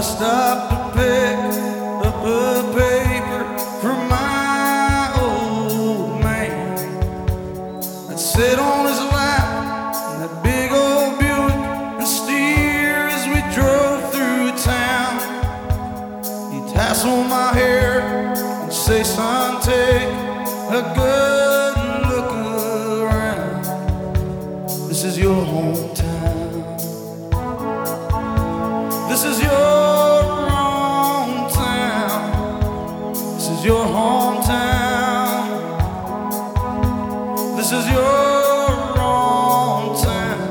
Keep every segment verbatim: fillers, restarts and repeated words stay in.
stopped to pick up a paper from my old man. I'd sit on his lap in that big old Buick and steer as we drove through town. He'd tassel my hair and say, son, take a good look around. This is your hometown. This is your hometown. This is your hometown. This is your hometown.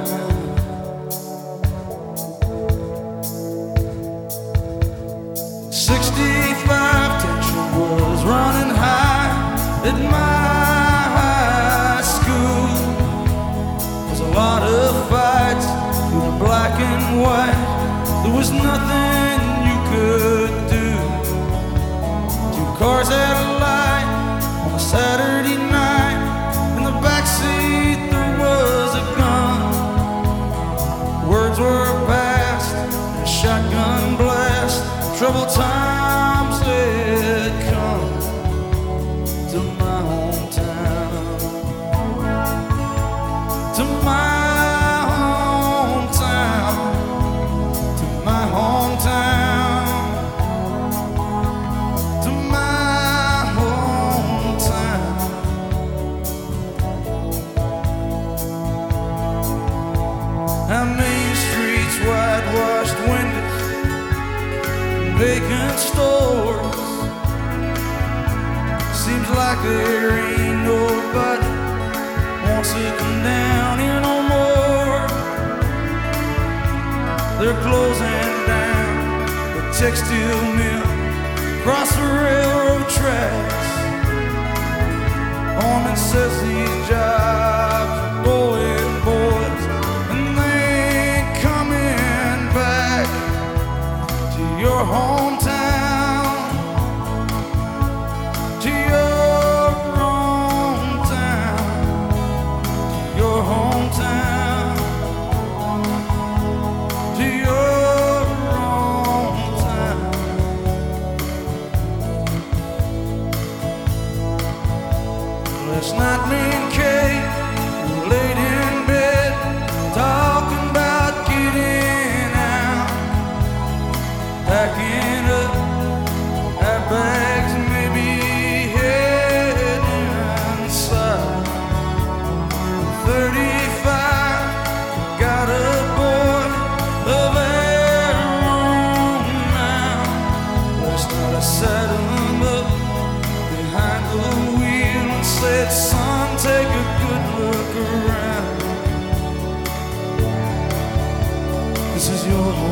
sixty-five tension was running high at my high school. There's a lot of fights with black and white. There was nothing you could do. Two cars had a light on a Saturday night. In the backseat there was a gun. Words were passed and a shotgun blast. Troubled times had come to my hometown. To my my hometown, to my hometown. Our main streets, whitewashed windows, vacant stores. Seems like there ain't nobody wants to come down here no more. They're closing down the textile mill across the railroad tracks. Foreman says these jobs are going, boys, and they ain't coming back to your hometown, to your hometown, to your hometown. Last night me and Kate were laid in bed talking about getting out, packing up our bags and maybe heading inside. thirty-five, got a boy of our own now. Last night I sat him up behind the wheel and said, son, take a good look around. This is your home.